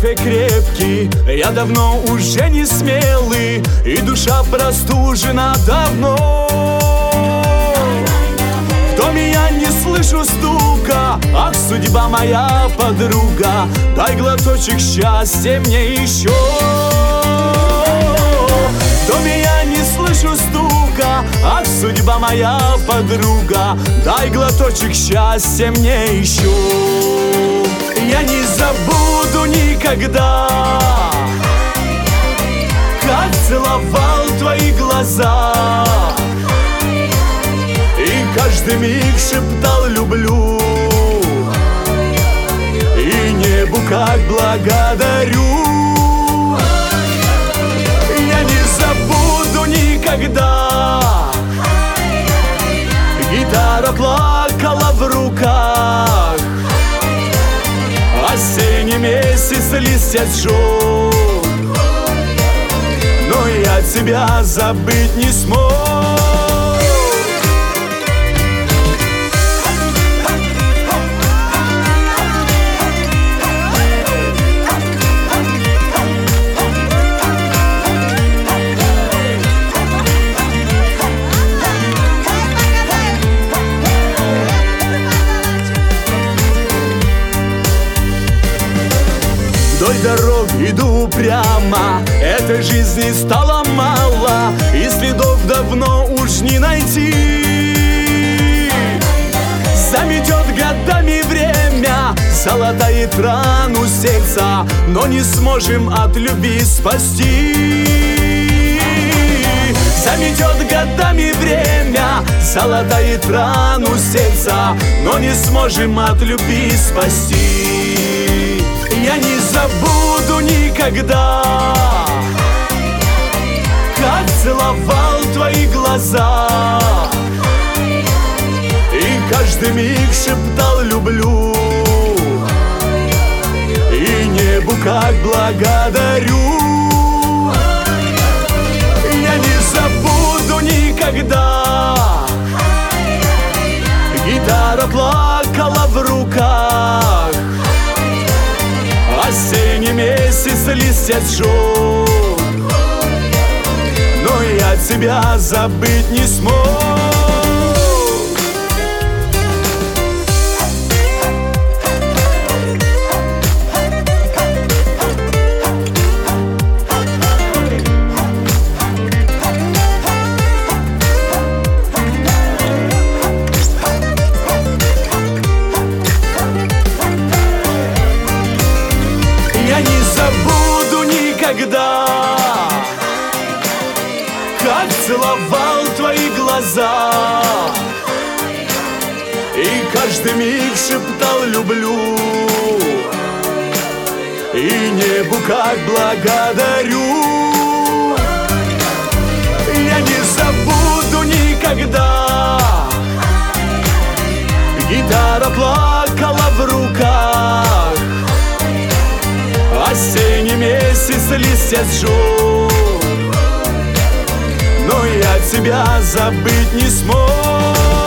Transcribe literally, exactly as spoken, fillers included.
кофе крепкий, я давно уже не смелый, и душа простужена давно. В доме я не слышу стука, ах, судьба моя подруга, дай глоточек счастья мне еще. В доме я не слышу стука, ах, судьба моя подруга, дай глоточек счастья мне еще. Я не забуду никогда, как целовал твои глаза, и каждый миг шептал люблю, и небу как благодарю. Я не забуду никогда, гитара плакала в руках, осенний месяц листья сжег, но я тебя забыть не смог. Вдоль дорог иду прямо, этой жизни стало мало, и следов давно уж не найти. Заметет годами время, залатает рану сердца, но не сможем от любви спасти. Заметет годами время, залатает рану сердца, но не сможем от любви спасти. Я не забуду никогда, как целовал твои глаза, и каждый миг шептал люблю, и небу как благодарю. Я не забуду никогда, гитара плакала в руках, осенний месяц листья сжег, но я тебя забыть не смог. Я не забуду никогда, как целовал твои глаза, и каждый миг шептал люблю, и небу как благодарю. Я не забуду никогда, гитара плакала в руках, осенний месяц листья сжег, но я тебя забыть не смог.